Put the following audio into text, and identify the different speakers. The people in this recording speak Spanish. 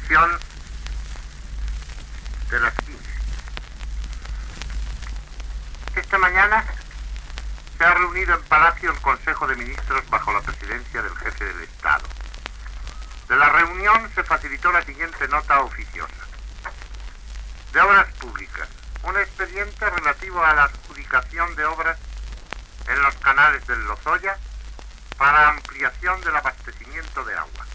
Speaker 1: Sesión de las 15. Esta mañana se ha reunido en Palacio el Consejo de Ministros bajo la presidencia del jefe del Estado. De la reunión se facilitó la siguiente nota oficiosa. De Obras Públicas, un expediente relativo a la adjudicación de obras en los canales del Lozoya para ampliación del abastecimiento de agua.